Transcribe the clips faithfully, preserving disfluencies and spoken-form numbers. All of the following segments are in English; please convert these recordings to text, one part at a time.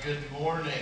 Good morning.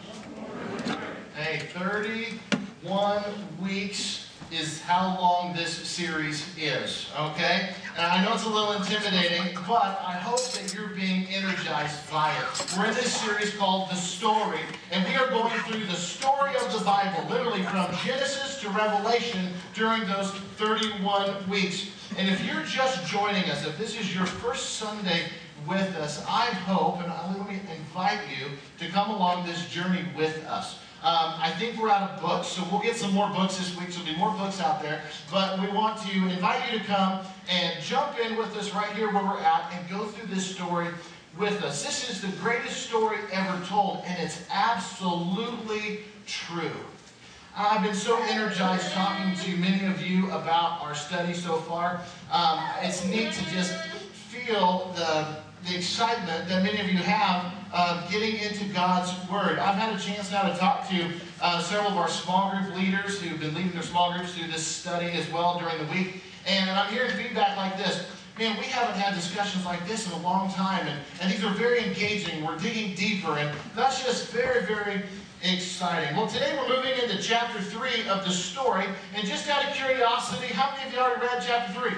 Hey, thirty-one weeks is how long this series is, okay? And I know it's a little intimidating, but I hope that you're being energized by it. We're in this series called The Story, and we are going through the story of the Bible, literally from Genesis to Revelation during those thirty-one weeks. And if you're just joining us, if this is your first Sunday with us, I hope, and let me invite you to come along this journey with us. Um, I think we're out of books, so we'll get some more books this week, so there'll be more books out there. But we want to invite you to come and jump in with us right here where we're at and go through this story with us. This is the greatest story ever told, and it's absolutely true. I've been so energized talking to many of you about our study so far. Um, it's neat to just feel the, the excitement that many of you have of getting into God's Word. I've had a chance now to talk to uh, several of our small group leaders who've been leading their small groups through this study as well during the week. And I'm hearing feedback like this. Man, we haven't had discussions like this in a long time. And, and these are very engaging. We're digging deeper. And that's just very, very exciting. Well, today we're moving into chapter three of the story. And just out of curiosity, how many of you already read chapter three?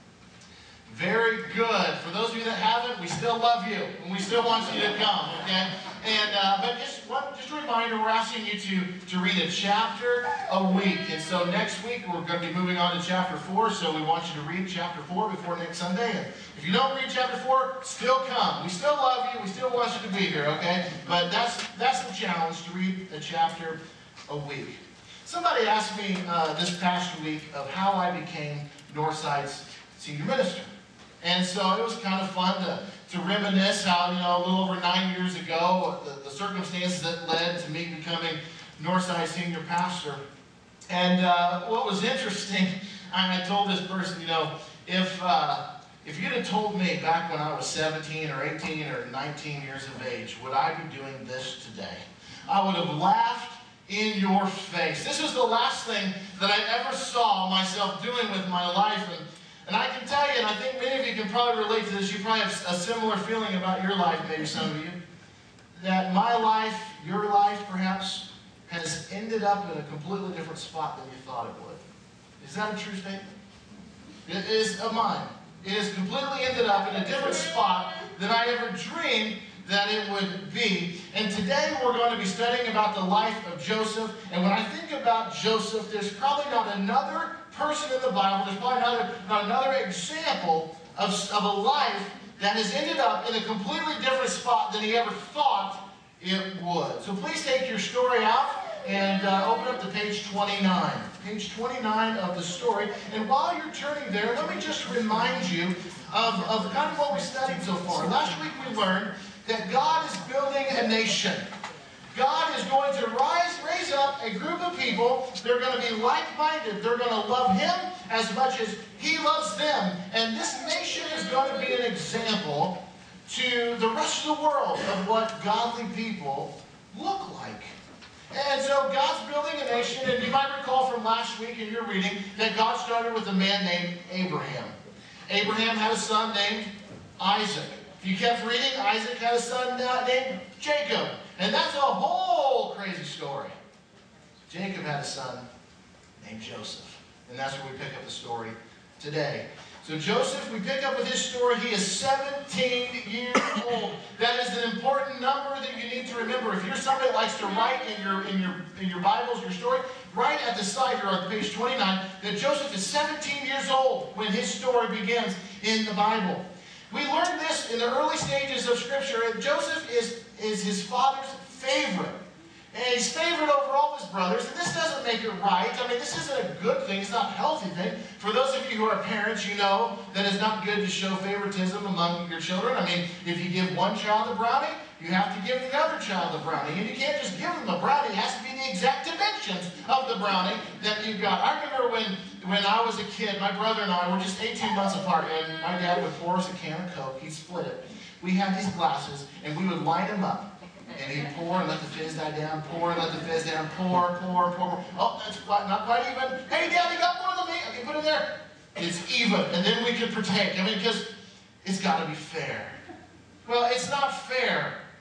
Very good. For those of you that haven't, we still love you, and we still want you to come, okay? And uh, but just one, just a reminder, we're asking you to to read a chapter a week. And so next week we're going to be moving on to chapter four. So we want you to read chapter four before next Sunday. And if you don't read chapter four, still come. We still love you. We still want you to be here, okay? But that's that's the challenge, to read a chapter a week. Somebody asked me uh, this past week of how I became Northside's senior minister. And so it was kind of fun to, to reminisce how, you know, a little over nine years ago, the, the circumstances that led to me becoming Northside senior pastor. And uh, what was interesting, I, I told this person, you know, if, uh, if you'd have told me back when I was seventeen or eighteen or nineteen years of age, would I be doing this today? I would have laughed in your face. This was the last thing that I ever saw myself doing with my life. And And I can tell you, and I think many of you can probably relate to this, you probably have a similar feeling about your life, maybe some of you, that my life, your life perhaps, has ended up in a completely different spot than you thought it would. Is that a true statement? It is of mine. It has completely ended up in a different spot than I ever dreamed that it would be. And today we're going to be studying about the life of Joseph. And when I think about Joseph, there's probably not another person in the Bible, there's probably another, not another example of, of a life that has ended up in a completely different spot than he ever thought it would. So please take your story out and uh, open up to page twenty-nine. Page twenty-nine of the story. And while you're turning there, let me just remind you of, of kind of what we studied so far. Last week we learned that God is building a nation. God is going to rise, raise up a group of people. They're going to be like-minded. They're going to love Him as much as He loves them. And this nation is going to be an example to the rest of the world of what godly people look like. And so God's building a nation, and you might recall from last week in your reading that God started with a man named Abraham. Abraham had a son named Isaac. If you kept reading, Isaac had a son named Jacob. And that's a whole crazy story. Jacob had a son named Joseph. And that's where we pick up the story today. So Joseph, we pick up with his story. He is seventeen years old. That is an important number that you need to remember. If you're somebody that likes to write in your, in your, in your Bibles, your story, write at the side here on page twenty-nine that Joseph is seventeen years old when his story begins in the Bible. We learned this in the early stages of Scripture. Joseph is, is his father's favorite. And he's favored over all his brothers. And this doesn't make it right. I mean, this isn't a good thing. It's not a healthy thing. For those of you who are parents, you know that it's not good to show favoritism among your children. I mean, if you give one child a brownie, you have to give the other child a brownie. And you can't just give them a brownie. It has to be the exact dimensions of the brownie that you got. I remember when, when I was a kid, my brother and I were just eighteen months apart, and my dad would pour us a can of Coke. He'd split it. We had these glasses, and we would line them up. And he'd pour and let the fizz die down, pour and let the fizz down, pour, pour, pour. Oh, that's quite, not quite even. Hey, Dad, you got more than me? Okay, put it there. It's even. And then we could partake. I mean, because it's got to be fair. Well, it's not fair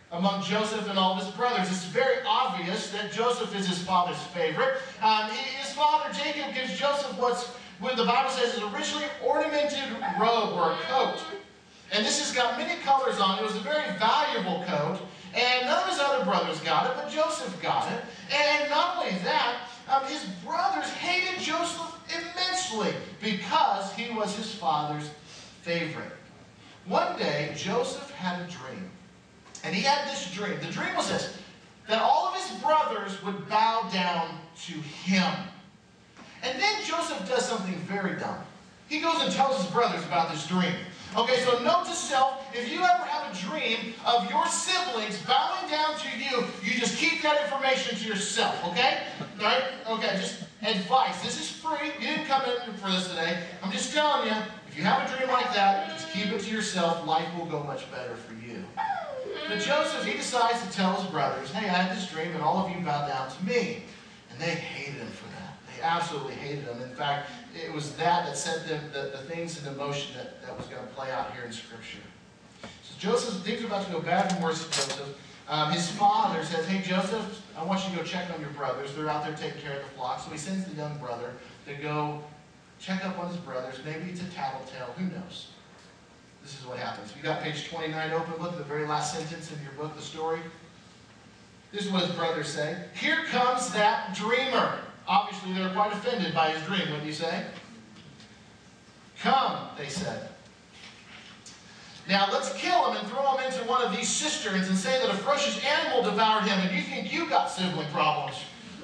among Joseph and all of his brothers. It's very obvious that Joseph is his father's favorite. Um, his father, Jacob, gives Joseph what's, what the Bible says is a richly ornamented robe or a coat. And this has got many colors on it. It was a very valuable coat. And none of his other brothers got it, but Joseph got it. And not only that, um, his brothers hated Joseph immensely because he was his father's favorite. One day, Joseph had a dream. And he had this dream. The dream was this, that all of his brothers would bow down to him. And then Joseph does something very dumb. He goes and tells his brothers about this dream. Okay, so note to self, if you ever have a dream of your siblings bowing down to you, you just keep that information to yourself, okay? All right? Okay, just advice. This is free. You didn't come in for this today. I'm just telling you, if you have a dream like that, just keep it to yourself. Life will go much better for you. But Joseph, he decides to tell his brothers, hey, I had this dream and all of you bow down to me. And they hated him for that. They absolutely hated him. In fact, it was that that set them, the, the things into motion that, that was going to play out here in Scripture. So Joseph, things are about to go bad for worse for Joseph. Um, his father says, hey, Joseph, I want you to go check on your brothers. They're out there taking care of the flock. So he sends the young brother to go check up on his brothers. Maybe it's a tattletale. Who knows? This is what happens. You got page twenty-nine open. Look at the very last sentence in your book, the story. This is what his brothers say. Here comes that dreamer. Obviously, they were quite offended by his dream, wouldn't you say? Come, they said. Now, let's kill him and throw him into one of these cisterns and say that a ferocious animal devoured him and you think you got sibling problems.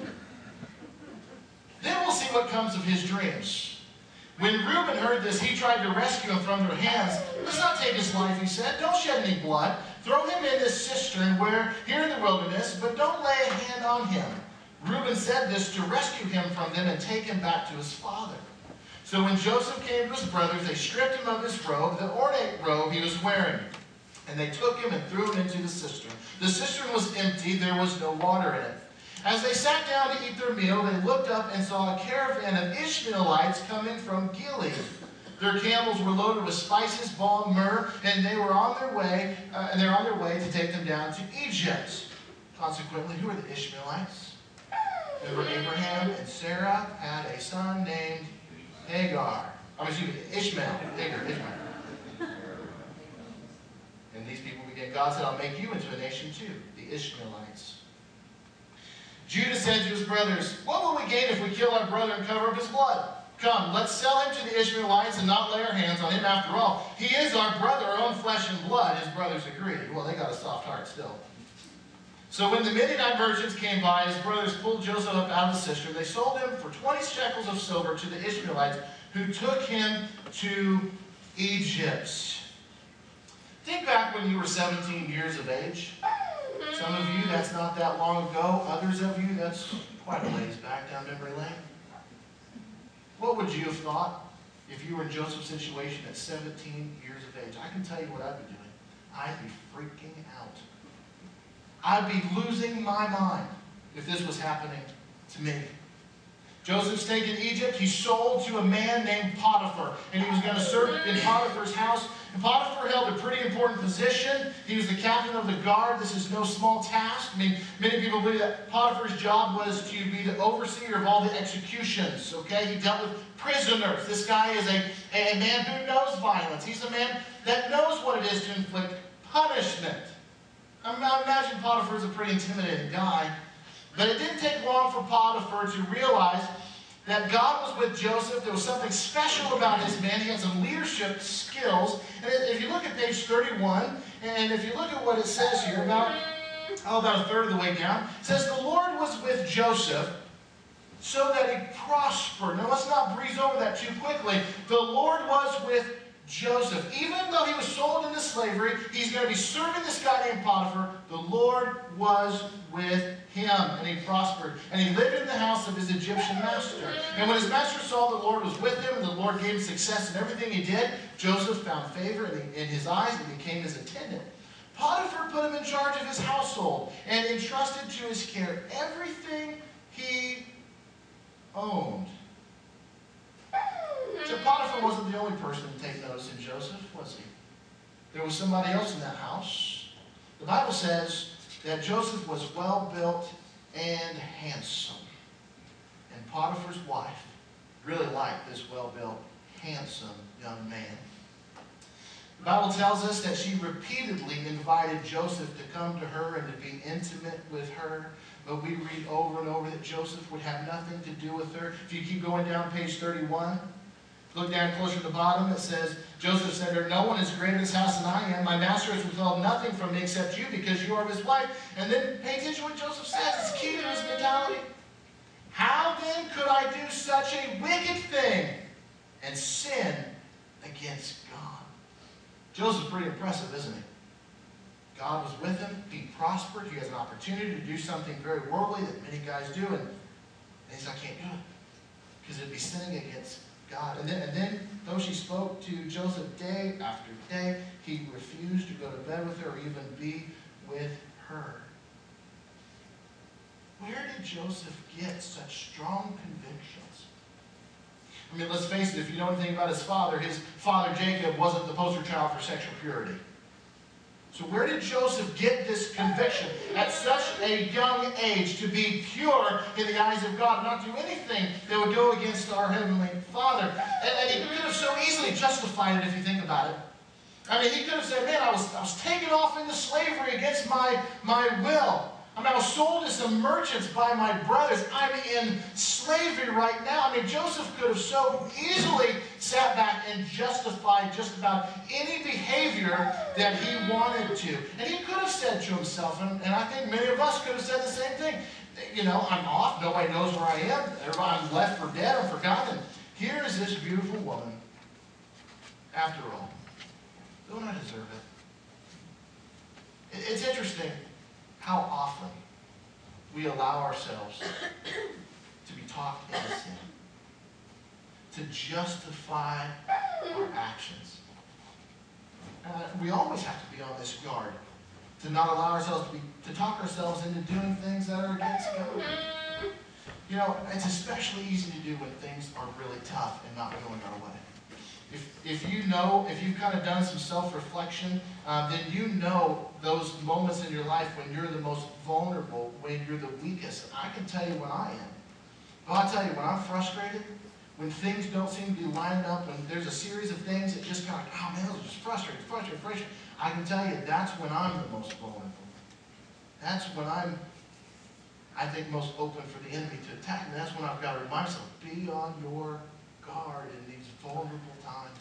Then we'll see what comes of his dreams. When Reuben heard this, he tried to rescue him from their hands. Let's not take his life, he said. Don't shed any blood. Throw him in this cistern where, here in the wilderness, but don't lay a hand on him. Reuben said this to rescue him from them and take him back to his father. So when Joseph came to his brothers, they stripped him of his robe, the ornate robe he was wearing. And they took him and threw him into the cistern. The cistern was empty. There was no water in it. As they sat down to eat their meal, they looked up and saw a caravan of Ishmaelites coming from Gilead. Their camels were loaded with spices, balm, myrrh, and they were on their way, uh, and they're on their way to take them down to Egypt. Consequently, who are the Ishmaelites? Remember, Abraham and Sarah had a son named Hagar. I mean, excuse me, Ishmael. Hagar, Ishmael. And these people began, God said, I'll make you into a nation too, the Ishmaelites. Judah said to his brothers, what will we gain if we kill our brother and cover up his blood? Come, let's sell him to the Ishmaelites and not lay our hands on him. After all, he is our brother, our own flesh and blood. His brothers agreed. Well, they got a soft heart still. So when the Midianite merchants came by, his brothers pulled Joseph up out of the cistern. They sold him for twenty shekels of silver to the Ishmaelites, who took him to Egypt. Think back when you were seventeen years of age. Some of you, that's not that long ago. Others of you, that's quite a ways back down memory lane. What would you have thought if you were in Joseph's situation at seventeen years of age? I can tell you what I'd be doing. I'd be freaking out. I'd be losing my mind if this was happening to me. Joseph's taken to Egypt. He's sold to a man named Potiphar, and he was going to serve in Potiphar's house. And Potiphar held a pretty important position. He was the captain of the guard. This is no small task. I mean, many people believe that Potiphar's job was to be the overseer of all the executions. Okay, he dealt with prisoners. This guy is a, a man who knows violence. He's a man that knows what it is to inflict punishment. I imagine Potiphar's a pretty intimidating guy. But it didn't take long for Potiphar to realize that God was with Joseph. There was something special about his man. He had some leadership skills. And if you look at page thirty-one, and if you look at what it says here, about, oh, about a third of the way down, it says, the Lord was with Joseph so that he prospered. Now, let's not breeze over that too quickly. The Lord was with Joseph. Even though he was sold into slavery, he's going to be serving this guy named Potiphar. The Lord was with him, and he prospered. And he lived in the house of his Egyptian master. And when his master saw the Lord was with him, and the Lord gave him success in everything he did, Joseph found favor in his eyes and became his attendant. Potiphar put him in charge of his household and entrusted to his care everything he owned. So Potiphar wasn't the only person to take notice in Joseph, was he? There was somebody else in that house. The Bible says that Joseph was well-built and handsome. And Potiphar's wife really liked this well-built, handsome young man. The Bible tells us that she repeatedly invited Joseph to come to her and to be intimate with her. But we read over and over that Joseph would have nothing to do with her. If you keep going down page thirty-one, look down closer to the bottom, it says, Joseph said to her, no one is greater in this house than I am. My master has withheld nothing from me except you because you are his wife. And then pay attention to what Joseph says. It's key to his mentality. How then could I do such a wicked thing and sin against God? Joseph's pretty impressive, isn't he? God was with him. He prospered. He has an opportunity to do something very worldly that many guys do. And he says, I can't do it because it'd be sinning against God. And then, and then, though she spoke to Joseph day after day, he refused to go to bed with her or even be with her. Where did Joseph get such strong convictions? I mean, let's face it, if you know anything about his father, his father Jacob wasn't the poster child for sexual purity. So where did Joseph get this conviction at such a young age to be pure in the eyes of God, not do anything that would go against our Heavenly Father? And, and he could have so easily justified it if you think about it. I mean, he could have said, man, I was, I was taken off into slavery against my, my will. I mean, I was sold to some merchants by my brothers. I'm in slavery right now. I mean, Joseph could have so easily sat back and justified just about any behavior that he wanted to. And he could have said to himself, and, and I think many of us could have said the same thing, you know, I'm off. Nobody knows where I am. I'm left for dead. I'm forgotten. Here is this beautiful woman. After all, don't I deserve it? It's interesting how often we allow ourselves to be talked into sin, to justify our actions. Uh, we always have to be on this guard to not allow ourselves to be to talk ourselves into doing things that are against God. You know, it's especially easy to do when things are really tough and not going our way. If, if you know, if you've kind of done some self-reflection, uh, then you know those moments in your life when you're the most vulnerable, when you're the weakest. I can tell you when I am. But I'll tell you, when I'm frustrated, when things don't seem to be lined up, when there's a series of things that just kind of, oh man, this is just frustrating, frustrating, frustrating. I can tell you that's when I'm the most vulnerable. That's when I'm, I think, most open for the enemy to attack. And that's when I've got to remind myself, be on your guard in these vulnerable times.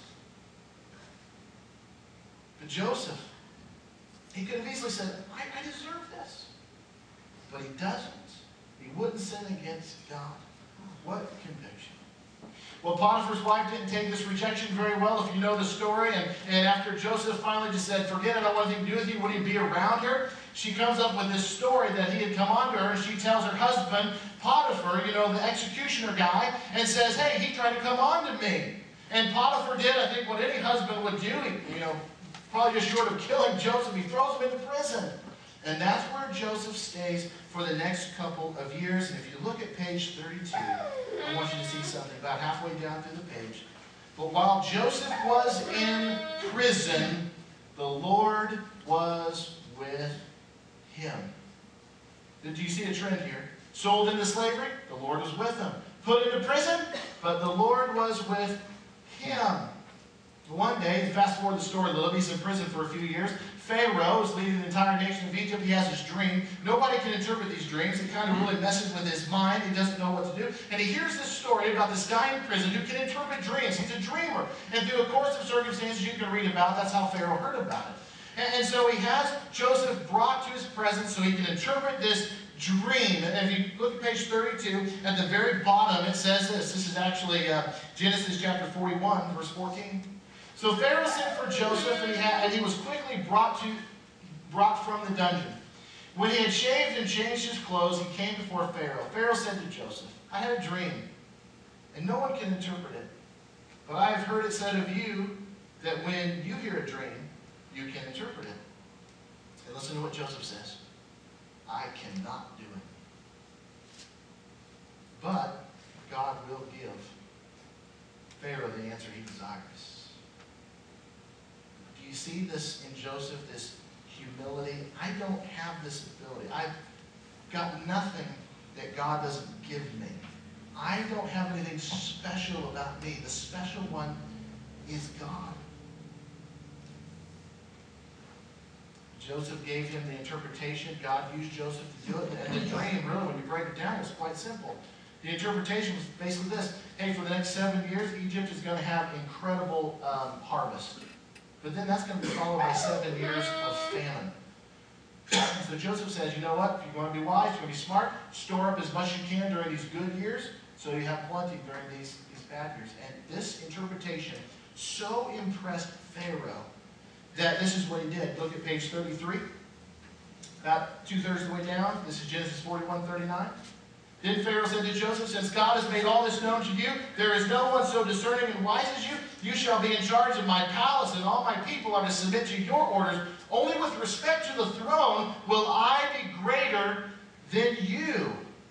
But Joseph, he could have easily said, I, I deserve this. But he doesn't. He wouldn't sin against God. What conviction. Well, Potiphar's wife didn't take this rejection very well, if you know the story. And, and after Joseph finally just said, forget it, I don't want anything to do with you, wouldn't he be around her? She comes up with this story that he had come on to her, and she tells her husband, Potiphar, you know, the executioner guy, and says, hey, he tried to come on to me. And Potiphar did, I think, what any husband would do. He, you know, probably just short of killing Joseph, he throws him into prison. And that's where Joseph stays for the next couple of years. And if you look at page thirty-two, I want you to see something about halfway down through the page. But while Joseph was in prison, the Lord was with him. Do you see a trend here? Sold into slavery, the Lord was with him. Put into prison, but the Lord was with him. One day, fast forward the story a little, he's in prison for a few years. Pharaoh is leading the entire nation of Egypt. He has this dream. Nobody can interpret these dreams. It kind of really messes with his mind. He doesn't know what to do. And he hears this story about this guy in prison who can interpret dreams. He's a dreamer. And through a course of circumstances you can read about, that's how Pharaoh heard about it. And, and so he has Joseph brought to his presence so he can interpret this dream. And if you look at page thirty-two, at the very bottom, it says this. This is actually uh, Genesis chapter forty-one, verse fourteen. So Pharaoh sent for Joseph, and he, had, and he was quickly brought, to, brought from the dungeon. When he had shaved and changed his clothes, he came before Pharaoh. Pharaoh said to Joseph, I had a dream, and no one can interpret it. But I have heard it said of you that when you hear a dream, you can interpret it. And listen to what Joseph says. I cannot do it. But God will give Pharaoh the answer he desires. Do you see this in Joseph, this humility. I don't have this ability. I've got nothing that God doesn't give me. I don't have anything special about me. The special one is God. Joseph gave him the interpretation. God used Joseph to do it. And the dream, really, when you break it down, was quite simple. The interpretation was basically this. Hey, for the next seven years, Egypt is going to have incredible um, harvest. But then that's going to be followed by seven years of famine. So Joseph says, you know what? If you want to be wise, you want to be smart, store up as much as you can during these good years, so you have plenty during these, these bad years. And this interpretation so impressed Pharaoh that this is what he did. Look at page thirty-three. About two-thirds of the way down. This is Genesis forty-one thirty-nine. Then Pharaoh said to Joseph, since God has made all this known to you, there is no one so discerning and wise as you. You shall be in charge of my palace, and all my people are to submit to your orders. Only with respect to the throne will I be greater than you.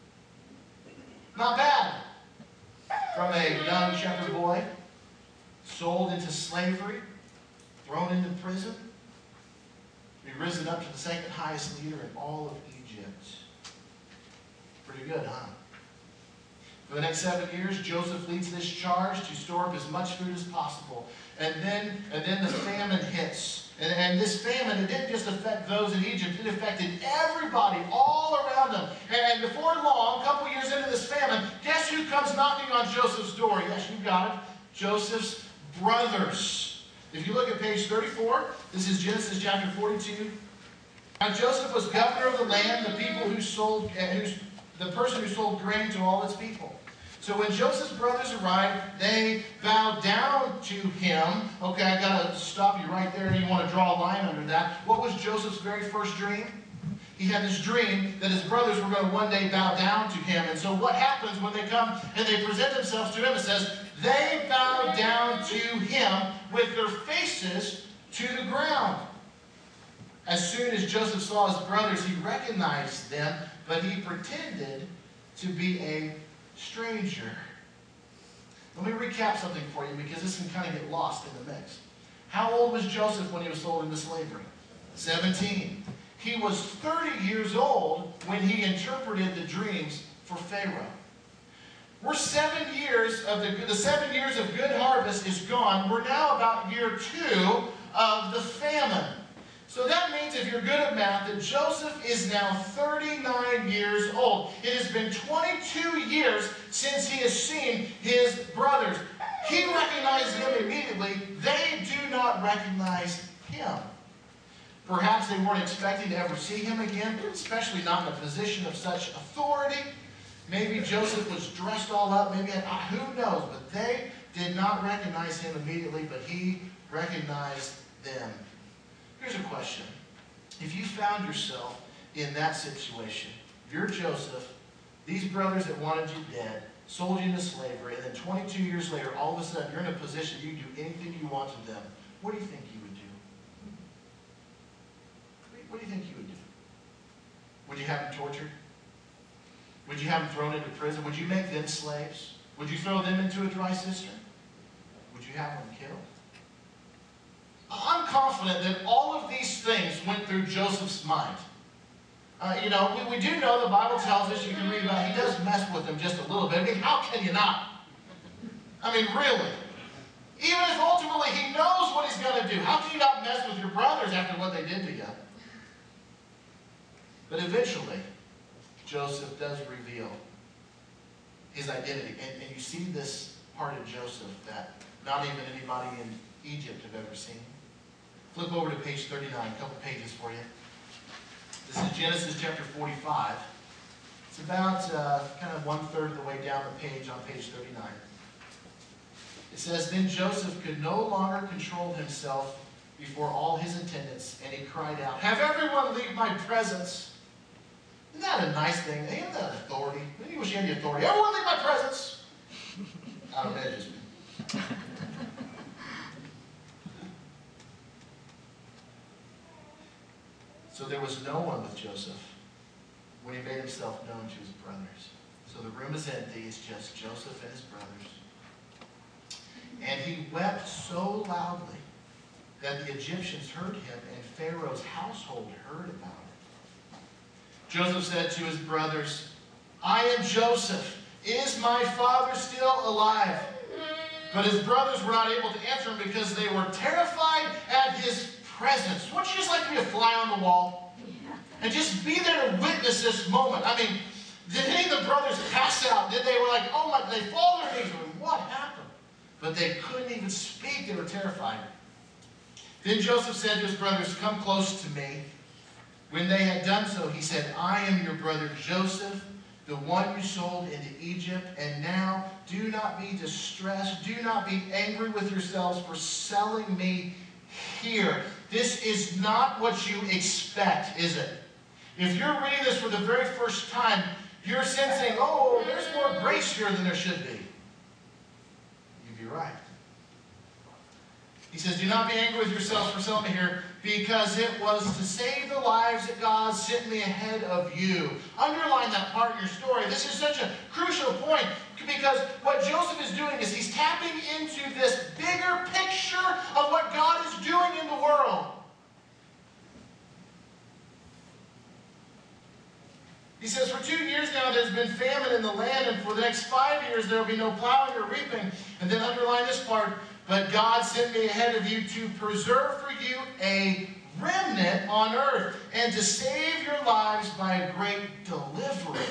Not bad. From a young shepherd boy, sold into slavery, thrown into prison, be risen up to the second highest leader in all of Egypt. Pretty good, huh? For the next seven years, Joseph leads this charge to store up as much food as possible. And then, and then the famine hits. And, and this famine, it didn't just affect those in Egypt. It affected everybody all around them. And before long, a couple years into this famine, guess who comes knocking on Joseph's door? Yes, you got it. Joseph's brothers. If you look at page thirty-four, this is Genesis chapter forty-two. Now Joseph was governor of the land, the people who sold, uh, who's, the person who sold grain to all its people. So when Joseph's brothers arrived, they bowed down to him. Okay, I got to stop you right there, and you want to draw a line under that. What was Joseph's very first dream? He had this dream that his brothers were going to one day bow down to him. And so what happens when they come and they present themselves to him? It says, they bow down to him with their faces to the ground. As soon as Joseph saw his brothers, he recognized them, but he pretended to be a stranger. Let me recap something for you, because this can kind of get lost in the mix. How old was Joseph when he was sold into slavery? seventeen. He was thirty years old when he interpreted the dreams for Pharaoh. We're seven years of the, the seven years of good harvest is gone. We're now about year two of the famine. So that means, if you're good at math, that Joseph is now thirty-nine years old. It has been twenty-two years since he has seen his brothers. He recognizes them immediately. They do not recognize him. Perhaps they weren't expecting to ever see him again, especially not in a position of such authority. Maybe Joseph was dressed all up. Maybe, who knows? But they did not recognize him immediately, but he recognized them. Here's a question. If you found yourself in that situation, if you're Joseph, these brothers that wanted you dead, sold you into slavery, and then twenty-two years later, all of a sudden, you're in a position you can do anything you want to them, what do you think you would do? What do you think you would do? Would you have them tortured? Would you have them thrown into prison? Would you make them slaves? Would you throw them into a dry cistern? Would you have them killed? I'm confident that all of these things went through Joseph's mind. Uh, you know, we, we do know the Bible tells us, you can read about it, he does mess with them just a little bit. I mean, how can you not? I mean, really. Even if ultimately he knows what he's going to do, how can you not mess with your brothers after what they did to you? But eventually, Joseph does reveal his identity. And, and you see this part of Joseph that not even anybody in Egypt have ever seen. Flip over to page thirty-nine, a couple pages for you. This is Genesis chapter forty-five. It's about uh, kind of one-third of the way down the page on page thirty-nine. It says, then Joseph could no longer control himself before all his attendants, and he cried out, have everyone leave my presence. Isn't that a nice thing? Isn't that authority? Don't you wish you had the authority? Everyone leave my presence. I don't know, just me. So there was no one with Joseph when he made himself known to his brothers. So the room is empty. It's just Joseph and his brothers. And he wept so loudly that the Egyptians heard him, and Pharaoh's household heard about it. Joseph said to his brothers, I am Joseph. Is my father still alive? But his brothers were not able to answer him because they were terrified at his presence. Wouldn't you just like to be a fly on the wall? And just be there to witness this moment? I mean, did any of the brothers pass out? Did they were like, oh my, they fall on their knees? What happened? But they couldn't even speak. They were terrified. Then Joseph said to his brothers, come close to me. When they had done so, he said, I am your brother Joseph, the one you sold into Egypt. And now do not be distressed. Do not be angry with yourselves for selling me here. This is not what you expect, is it? If you're reading this for the very first time, you're sensing, oh, there's more grace here than there should be. You'd be right. He says, do not be angry with yourselves for selling me here, because it was to save the lives that God sent me ahead of you. Underline that part in your story. This is such a crucial point, because what Joseph is doing is he's tapping into this bigger picture of what God is doing in the world. He says, for two years now there's been famine in the land, and for the next five years there will be no plowing or reaping. And then underline this part, but God sent me ahead of you to preserve for you a remnant on earth and to save your lives by a great deliverance.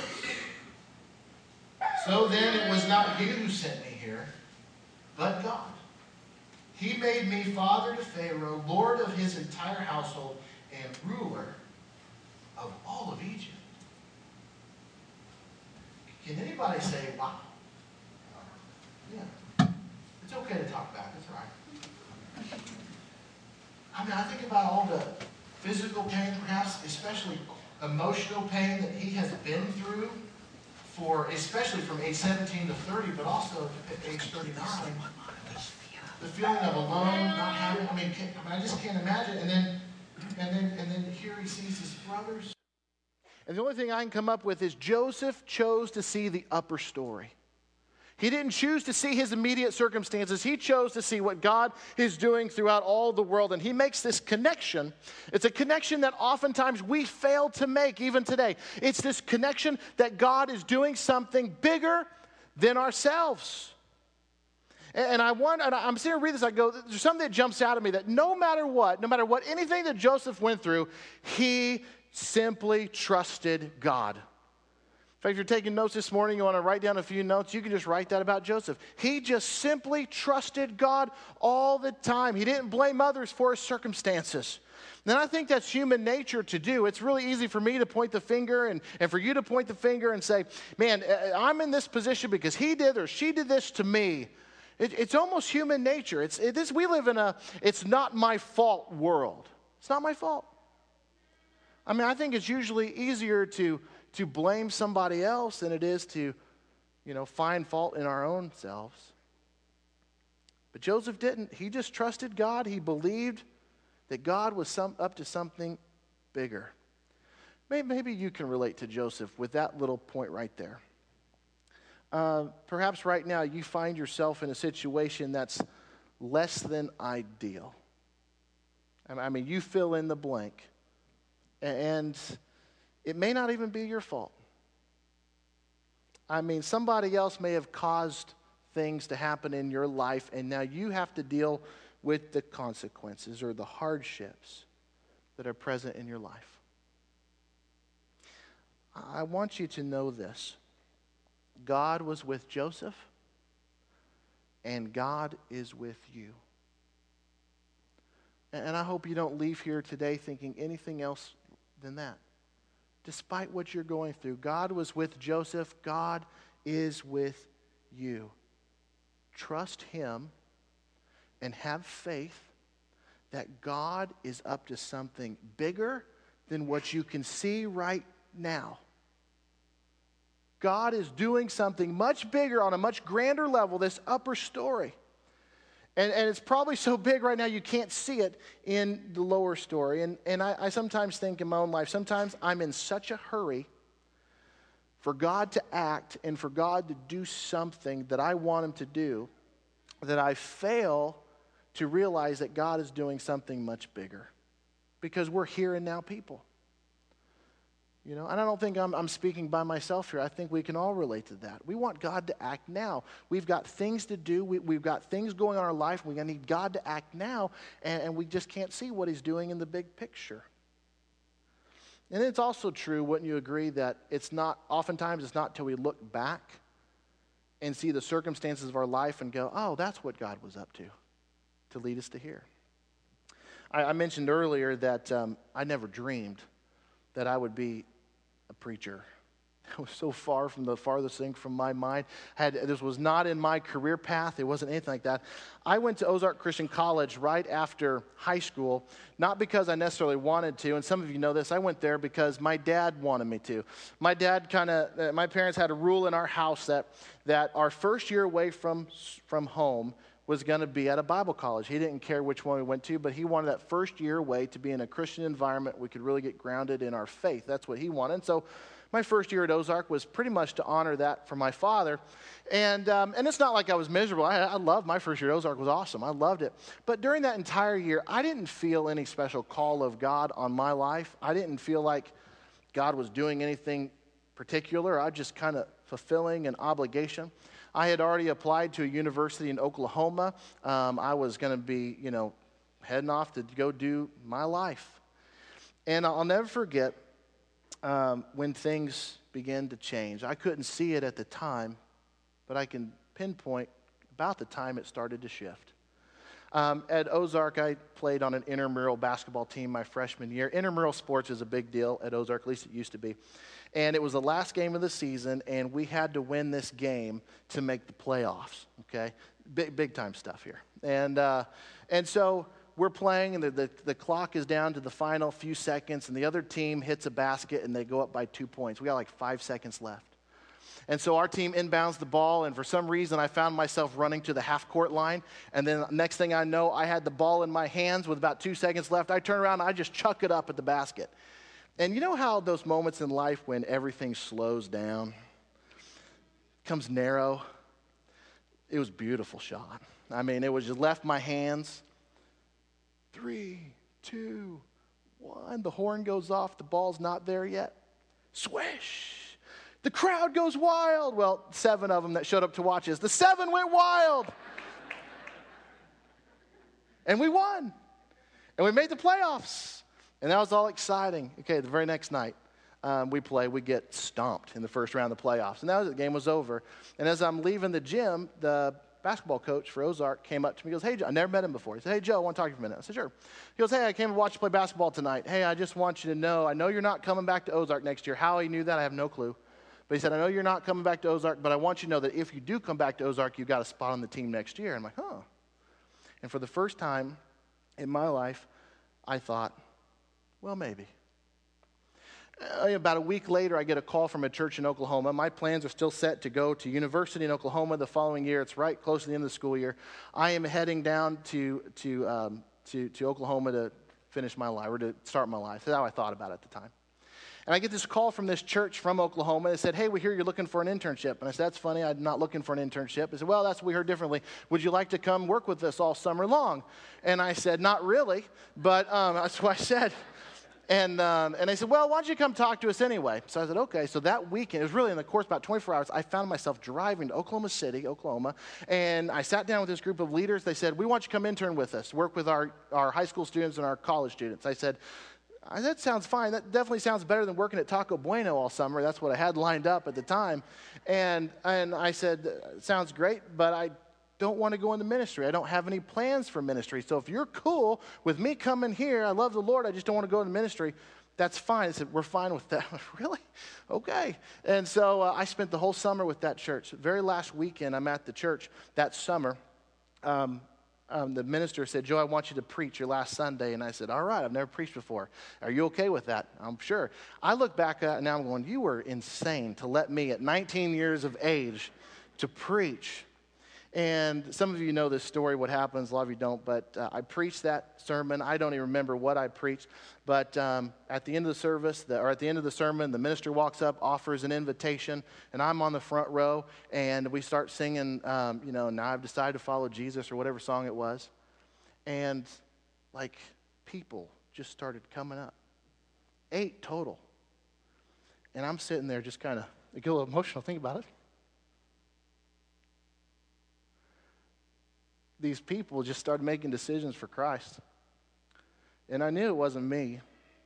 So then it was not you who sent me here, but God. He made me father to Pharaoh, lord of his entire household, and ruler of all of Egypt. Can anybody say, wow? Yeah. It's okay to talk back. It's all right. I mean, I think about all the physical pain, perhaps, especially emotional pain that he has been through for, especially from age seventeen to thirty, but also at age thirty-nine. The feeling of alone, not having, I mean, can, I mean, I just can't imagine. And then, and then, and then here he sees his brothers. And the only thing I can come up with is Joseph chose to see the upper story. He didn't choose to see his immediate circumstances. He chose to see what God is doing throughout all the world. And he makes this connection. It's a connection that oftentimes we fail to make even today. It's this connection that God is doing something bigger than ourselves. And I want, and I'm sitting here reading this, I go, there's something that jumps out at me that no matter what, no matter what, anything that Joseph went through, he simply trusted God. In fact, if you're taking notes this morning, you want to write down a few notes, you can just write that about Joseph. He just simply trusted God all the time. He didn't blame others for his circumstances. And I think that's human nature to do. It's really easy for me to point the finger and, and for you to point the finger and say, man, I'm in this position because he did or she did this to me. It, it's almost human nature. It's, it is, we live in a it's not my fault world. It's not my fault. I mean, I think it's usually easier to, to blame somebody else than it is to, you know, find fault in our own selves. But Joseph didn't. He just trusted God. He believed that God was some, up to something bigger. Maybe, maybe you can relate to Joseph with that little point right there. Uh, perhaps right now you find yourself in a situation that's less than ideal. I mean, you fill in the blank. And it may not even be your fault. I mean, somebody else may have caused things to happen in your life, and now you have to deal with the consequences or the hardships that are present in your life. I want you to know this. God was with Joseph, and God is with you. And I hope you don't leave here today thinking anything else than that. Despite what you're going through, God was with Joseph. God is with you. Trust him and have faith that God is up to something bigger than what you can see right now. God is doing something much bigger on a much grander level, this upper story. And, and it's probably so big right now you can't see it in the lower story. And, and I, I sometimes think in my own life, sometimes I'm in such a hurry for God to act and for God to do something that I want him to do, that I fail to realize that God is doing something much bigger because we're here and now people. You know, and I don't think I'm, I'm speaking by myself here. I think we can all relate to that. We want God to act now. We've got things to do. We, we've got things going on in our life. We need God to act now, and, and we just can't see what he's doing in the big picture. And it's also true, wouldn't you agree, that it's not, oftentimes it's not till we look back and see the circumstances of our life and go, oh, that's what God was up to, to lead us to here. I, I mentioned earlier that um, I never dreamed that I would be a preacher. It was so far from the farthest thing from my mind. Had, this was not in my career path. It wasn't anything like that. I went to Ozark Christian College right after high school, not because I necessarily wanted to, and some of you know this. I went there because my dad wanted me to. My dad kind of, uh, my parents had a rule in our house that, that our first year away from, from home was going to be at a Bible college. He didn't care which one we went to, but he wanted that first year away to be in a Christian environment we could really get grounded in our faith. That's what he wanted. And so my first year at Ozark was pretty much to honor that for my father. And um, and it's not like I was miserable. I, I loved my first year at Ozark. It was awesome. I loved it. But during that entire year, I didn't feel any special call of God on my life. I didn't feel like God was doing anything particular. I was just kind of fulfilling an obligation. I had already applied to a university in Oklahoma. Um, I was going to be, you know, heading off to go do my life. And I'll never forget um, when things began to change. I couldn't see it at the time, but I can pinpoint about the time it started to shift. Um, at Ozark, I played on an intramural basketball team my freshman year. Intramural sports is a big deal at Ozark, at least it used to be. And it was the last game of the season, and we had to win this game to make the playoffs, okay? Big, big time stuff here. And uh, and so we're playing, and the, the, the clock is down to the final few seconds, and the other team hits a basket, and they go up by two points. We got like five seconds left. And so our team inbounds the ball, and for some reason I found myself running to the half-court line, and then next thing I know, I had the ball in my hands with about two seconds left. I turn around, and I just chuck it up at the basket. And you know how those moments in life when everything slows down, becomes narrow? It was a beautiful shot. I mean, it was just left my hands. Three, two, one. The horn goes off. The ball's not there yet. Swish. The crowd goes wild. Well, seven of them that showed up to watch us. The seven went wild. And we won. And we made the playoffs. And that was all exciting. Okay, the very next night, um, we play. We get stomped in the first round of the playoffs. And that was it. The game was over. And as I'm leaving the gym, the basketball coach for Ozark came up to me and goes, hey, Joe, I never met him before. He said, hey, Joe, I want to talk to you for a minute. I said, sure. He goes, hey, I came to watch you play basketball tonight. Hey, I just want you to know, I know you're not coming back to Ozark next year. How he knew that, I have no clue. But he said, I know you're not coming back to Ozark, but I want you to know that if you do come back to Ozark, you've got a spot on the team next year. And I'm like, huh. And for the first time in my life, I thought, well, maybe. Uh, about a week later, I get a call from a church in Oklahoma. My plans are still set to go to university in Oklahoma the following year. It's right close to the end of the school year. I am heading down to to um, to, to Oklahoma to finish my life, or to start my life. That's how I thought about it at the time. And I get this call from this church from Oklahoma. They said, hey, we hear you're looking for an internship. And I said, that's funny. I'm not looking for an internship. They said, well, that's what we heard differently. Would you like to come work with us all summer long? And I said, not really, but um, that's what I said. And um, and they said, well, why don't you come talk to us anyway? So I said, okay. So that weekend, it was really in the course of about twenty-four hours, I found myself driving to Oklahoma City, Oklahoma, and I sat down with this group of leaders. They said, we want you to come intern with us, work with our, our high school students and our college students. I said, that sounds fine. That definitely sounds better than working at Taco Bueno all summer. That's what I had lined up at the time. And and I said, sounds great, but I don't want to go into ministry. I don't have any plans for ministry. So if you're cool with me coming here, I love the Lord, I just don't want to go into ministry, that's fine. I said, we're fine with that. Really? Okay. And so uh, I spent the whole summer with that church. The very last weekend I'm at the church that summer, um, um, the minister said, Joe, I want you to preach your last Sunday. And I said, all right, I've never preached before. Are you okay with that? I'm sure. I look back at it and now I'm going, you were insane to let me at nineteen years of age to preach. And some of you know this story, what happens, a lot of you don't, but uh, I preached that sermon. I don't even remember what I preached, but um, at the end of the service, the, or at the end of the sermon, the minister walks up, offers an invitation, and I'm on the front row, and we start singing, um, you know, now I've decided to follow Jesus, or whatever song it was. And like people just started coming up. Eight total. And I'm sitting there just kind of, I get a little emotional, think about it. These people just started making decisions for Christ. And I knew it wasn't me.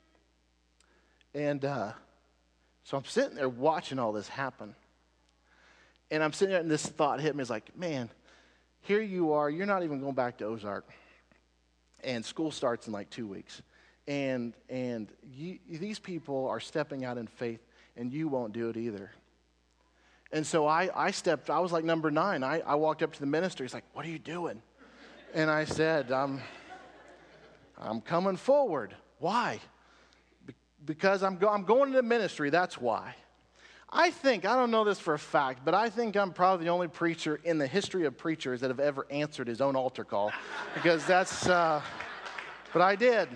And uh, so I'm sitting there watching all this happen. And I'm sitting there and this thought hit me. It's like, man, here you are. You're not even going back to Ozark. And school starts in like two weeks. And and you, these people are stepping out in faith, and you won't do it either. And so I, I stepped, I was like number nine. I, I walked up to the minister. He's like, what are you doing? And I said, I'm, I'm coming forward. Why? Be- because I'm, go- I'm going into ministry, that's why. I think, I don't know this for a fact, but I think I'm probably the only preacher in the history of preachers that have ever answered his own altar call. Because that's, uh, but I did.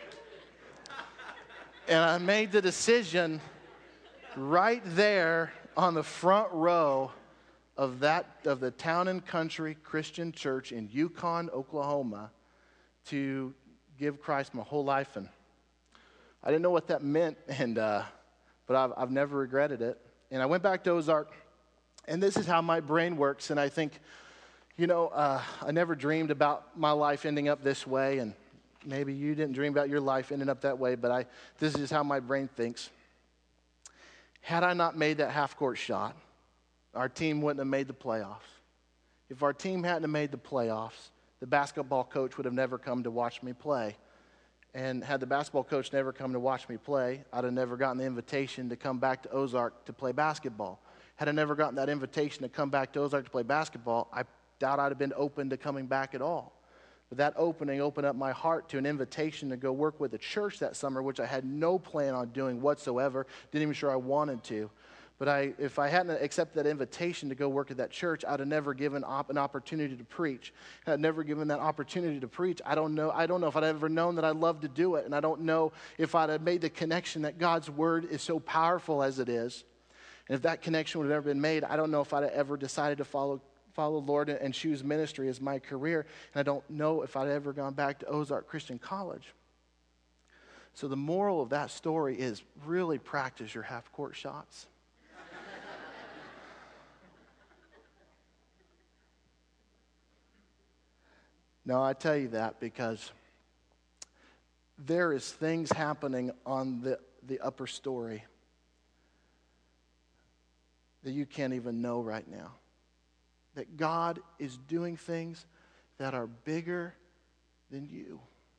And I made the decision right there on the front row of that of the Town and Country Christian Church in Yukon, Oklahoma, to give Christ my whole life. And I didn't know what that meant, and uh, but I've, I've never regretted it. And I went back to Ozark, and this is how my brain works. And I think, you know, uh, I never dreamed about my life ending up this way, and maybe you didn't dream about your life ending up that way, but I this is how my brain thinks. Had I not made that half-court shot, our team wouldn't have made the playoffs. If our team hadn't have made the playoffs, the basketball coach would have never come to watch me play. And had the basketball coach never come to watch me play, I'd have never gotten the invitation to come back to Ozark to play basketball. Had I never gotten that invitation to come back to Ozark to play basketball, I doubt I'd have been open to coming back at all. But that opening opened up my heart to an invitation to go work with a church that summer, which I had no plan on doing whatsoever. Didn't even sure I wanted to. But I, if I hadn't accepted that invitation to go work at that church, I'd have never given op- an opportunity to preach. And I'd never given that opportunity to preach. I don't know. I don't know if I'd ever known that I loved to do it, and I don't know if I'd have made the connection that God's word is so powerful as it is. And if that connection would have ever been made, I don't know if I'd have ever decided to follow follow the Lord and choose ministry as my career. And I don't know if I'd ever gone back to Ozark Christian College. So the moral of that story is really practice your half-court shots. No, I tell you that because there is things happening on the, the upper story that you can't even know right now. That God is doing things that are bigger than you.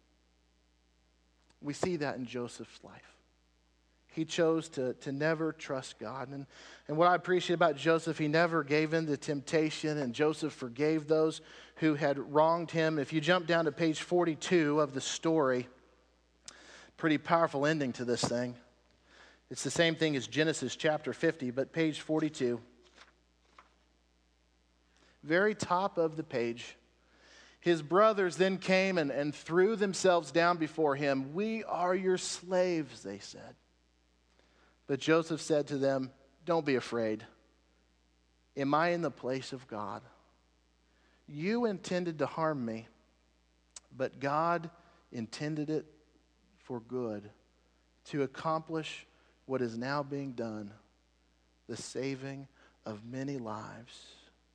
We see that in Joseph's life. He chose to, to never trust God. And, and what I appreciate about Joseph, he never gave in to temptation, and Joseph forgave those who had wronged him. If you jump down to page forty-two of the story, pretty powerful ending to this thing. It's the same thing as Genesis chapter fifty, but page forty-two. Very top of the page. His brothers then came and, and threw themselves down before him. "We are your slaves," they said. But Joseph said to them, "Don't be afraid. Am I in the place of God? You intended to harm me, but God intended it for good, to accomplish what is now being done, the saving of many lives."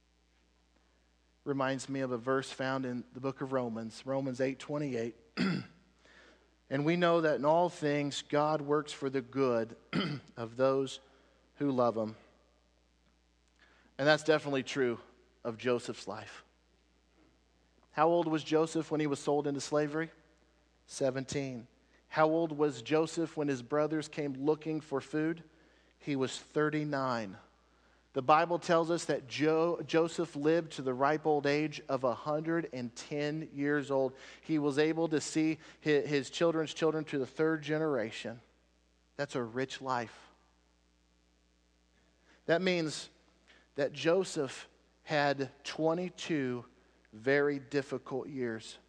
Reminds me of a verse found in the book of Romans, Romans eight twenty-eight. "And we know that in all things God works for the good of those who love him." And that's definitely true of Joseph's life. How old was Joseph when he was sold into slavery? seventeen. How old was Joseph when his brothers came looking for food? He was thirty-nine. The Bible tells us that Jo- Joseph lived to the ripe old age of one hundred ten years old. He was able to see his, his children's children to the third generation. That's a rich life. That means that Joseph had twenty-two very difficult years.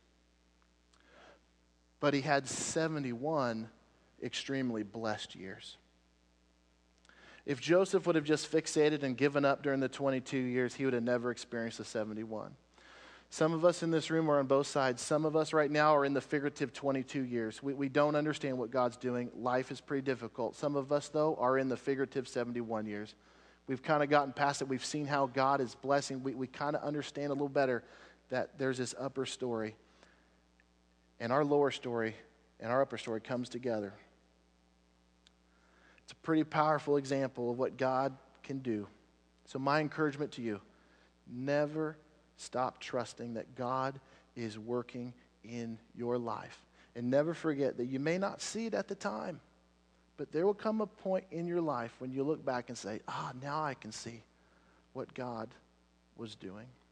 But he had seventy-one extremely blessed years. If Joseph would have just fixated and given up during the twenty-two years, he would have never experienced the seventy-one. Some of us in this room are on both sides. Some of us right now are in the figurative twenty-two years. We, we don't understand what God's doing. Life is pretty difficult. Some of us, though, are in the figurative seventy-one years. We've kind of gotten past it. We've seen how God is blessing. We, we kind of understand a little better that there's this upper story. And our lower story and our upper story comes together. It's a pretty powerful example of what God can do. So my encouragement to you, never stop trusting that God is working in your life. And never forget that you may not see it at the time, but there will come a point in your life when you look back and say, ah, now I can see what God was doing.